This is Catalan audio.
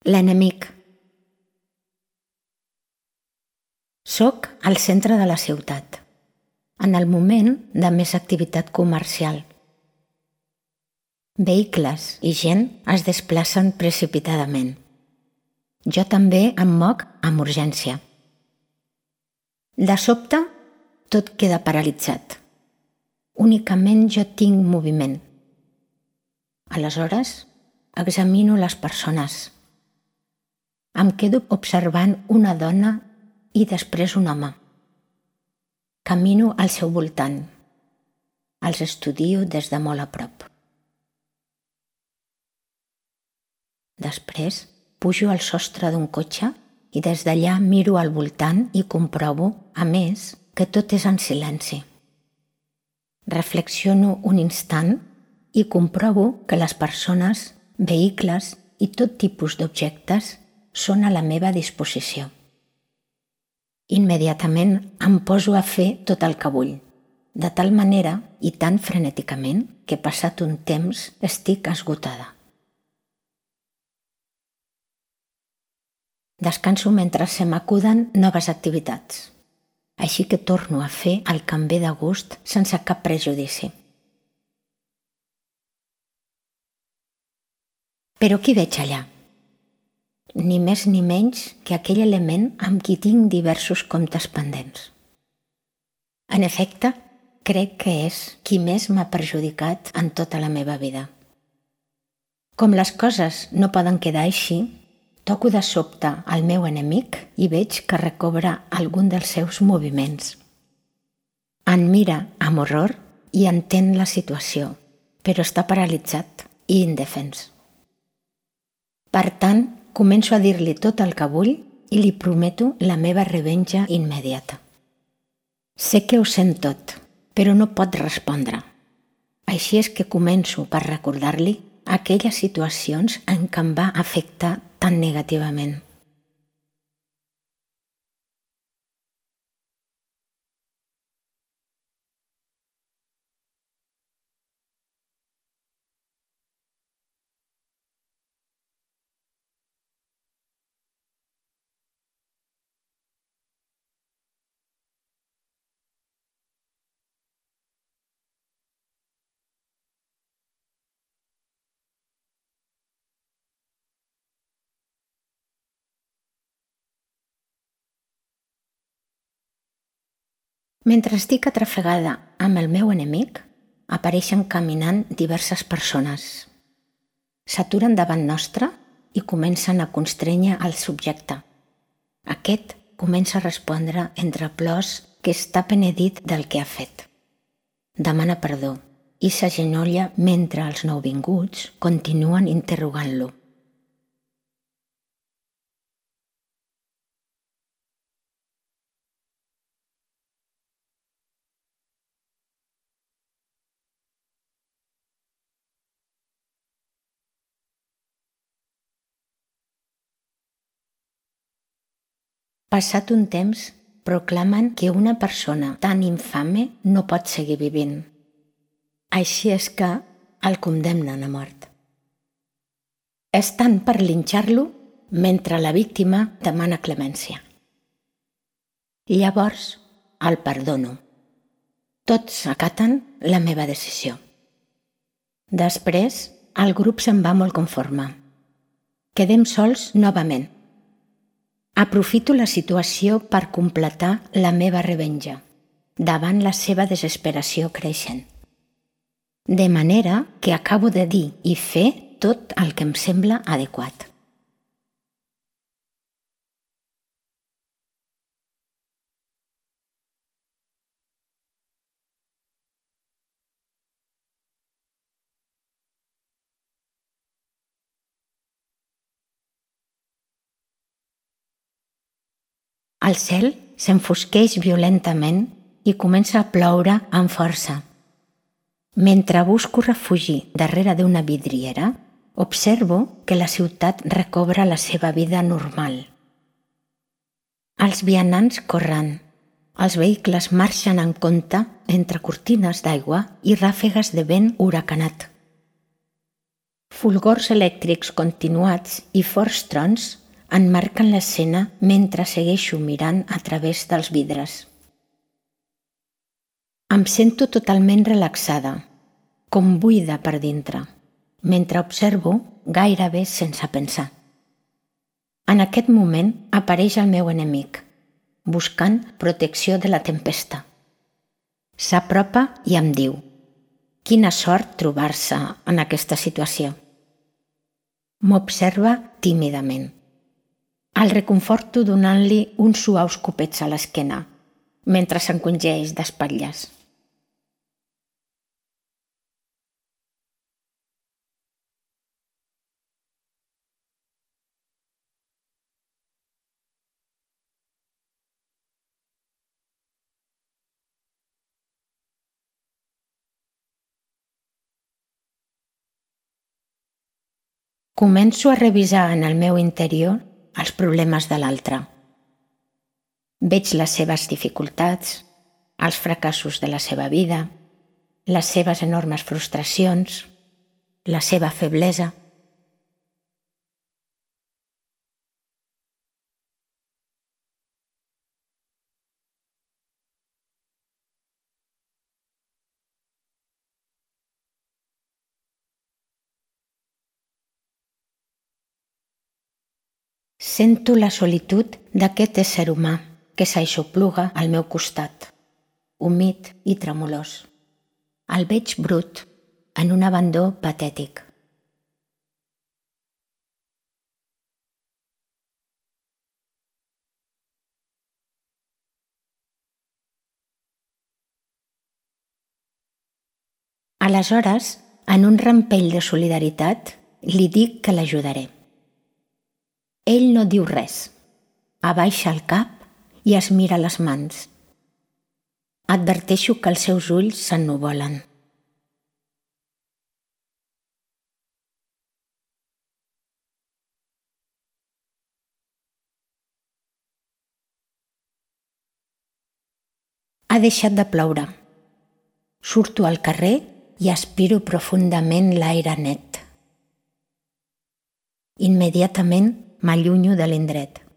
L'enemic. Soc al centre de la ciutat, en el moment de més activitat comercial. Vehicles i gent es desplacen precipitadament. Jo també em moc amb urgència. De sobte, tot queda paralitzat. Únicament jo tinc moviment. Aleshores, examino les persones. Em quedo observant una dona i després un home. Camino al seu voltant. Els estudio des de molt a prop. Després, pujo al sostre d'un cotxe i des d'allà miro al voltant i comprovo, a més, que tot és en silenci. Reflexiono un instant i comprovo que les persones, vehicles i tot tipus d'objectes són a la meva disposició. Immediatament em poso a fer tot el que vull, de tal manera i tan frenèticament que passat un temps estic esgotada. Descanso mentre se m'acuden noves activitats, així que torno a fer el que em ve de gust sense cap prejudici. Però qui veig allà? Ni més ni menys que aquell element amb qui tinc diversos comptes pendents. En efecte, crec que és qui més m'ha perjudicat en tota la meva vida. Com les coses no poden quedar així, toco de sobte al meu enemic i veig que recobra algun dels seus moviments. Em mira amb horror i entén la situació, però està paralitzat i indefens. Per tant, començo a dir-li tot el que vull i li prometo la meva revenja immediata. Sé que ho sent tot, però no pot respondre. Així és que començo per recordar-li aquelles situacions en què em va afectar tan negativament. Mentre estic atrafegada amb el meu enemic, apareixen caminant diverses persones. S'aturen davant nostre i comencen a constrènyer el subjecte. Aquest comença a respondre entre plors que està penedit del que ha fet. Demana perdó i s'agenolla mentre els nouvinguts continuen interrogant-lo. Passat un temps, proclamen que una persona tan infame no pot seguir vivint. Així és que el condemnen a mort. Estan per linxar-lo mentre la víctima demana clemència. Llavors el perdono. Tots acaten la meva decisió. Després, el grup se'n va molt conforme. Quedem sols novament. Aprofito la situació per completar la meva revenja, davant la seva desesperació creixent. De manera que acabo de dir i fer tot el que em sembla adequat. El cel s'enfosqueix violentament i comença a ploure amb força. Mentre busco refugi darrere d'una vidriera, observo que la ciutat recobra la seva vida normal. Els vianants corren, els vehicles marxen en compte entre cortines d'aigua i ràfegues de vent huracanat. Fulgors elèctrics continuats i forts trons emmarquen l'escena mentre segueixo mirant a través dels vidres. Em sento totalment relaxada, com buida per dintre, mentre observo gairebé sense pensar. En aquest moment apareix el meu enemic, buscant protecció de la tempesta. S'apropa i em diu: quina sort trobar-se en aquesta situació. M'observa tímidament. El reconforto donant-li uns suaus copets a l'esquena, mentre s'encongeix d'espatlles. Començo a revisar en el meu interior els problemes de l'altre. Veig les seves dificultats, els fracassos de la seva vida, les seves enormes frustracions, la seva feblesa. Sento la solitud d'aquest ésser humà que s'aixopluga al meu costat, humit i tremolós. El veig brut, en un abandó patètic. Aleshores, en un rampell de solidaritat, li dic que l'ajudaré. Ell no diu res, abaixa el cap i es mira les mans. Adverteixo que els seus ulls s'ennuvolen. Ha deixat de ploure. Surto al carrer i aspiro profundament l'aire net. Immediatament m'allunyo de l'indret.